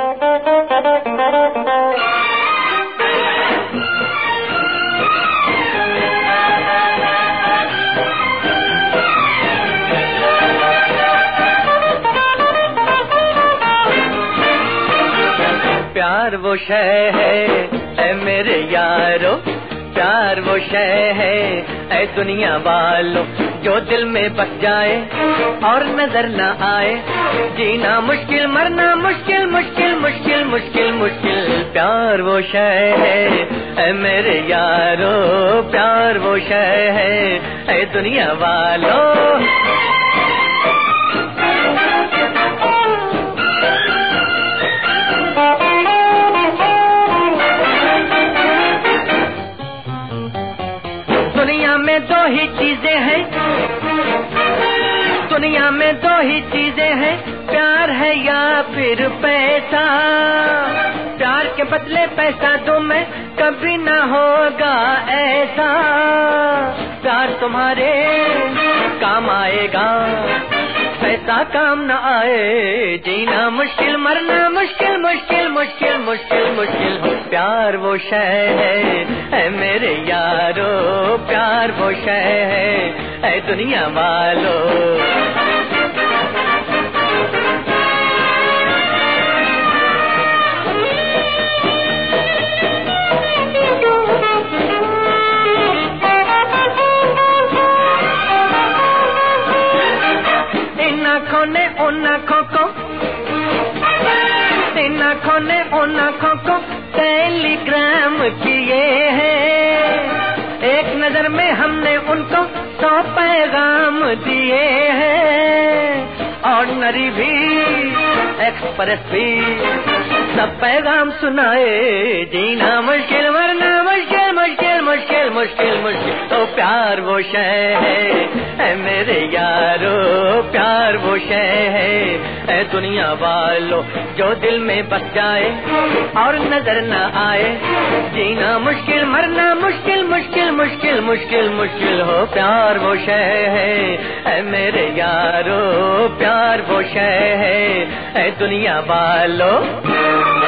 प्यार वो शय है ऐ मेरे यारो, प्यार वो शय है ऐ दुनिया वालों, जो दिल में बस जाए और नजर न आए। जीना मुश्किल, मरना मुश्किल, मुश्किल मुश्किल मुश्किल मुश्किल। प्यार वो शय है ऐ मेरे यारो, प्यार वो शय है ऐ दुनिया वालों। दुनिया में दो ही चीजें हैं, दुनिया में दो ही चीजें हैं, प्यार है या फिर पैसा। प्यार के बदले पैसा दूं मैं, कभी ना होगा ऐसा। प्यार तुम्हारे काम आएगा, पैसा काम न आए। जीना मुश्किल, मरना मुश्किल, मुश्किल मुश्किल मुश्किल मुश्किल हो। प्यार वो शय है ऐ मेरे यारो, प्यार वो शय है ऐ दुनिया वालों। इन आँखों ने उन आँखों को, इन आँखों ने उन आँखों को टेलीग्राम किए हैं। एक नजर में हमने उनको 100 पैगाम दिए हैं। ऑर्डिनरी भी, एक्सप्रेस भी, सब पैगाम सुनाए। जीना मुश्किल, मरना मुश्किल, मुश्किल मुश्किल मुश्किल मुश्किल। तो प्यार वो शय है ऐ मेरे यारो, प्यार वो शय है ऐ दुनिया वालों, जो दिल में बस जाए और नजर न आए। जीना मुश्किल, मरना मुश्किल, मुश्किल मुश्किल मुश्किल मुश्किल हो। प्यार वो शय है ऐ मेरे यारो, प्यार वो शय है ऐ दुनिया वालों।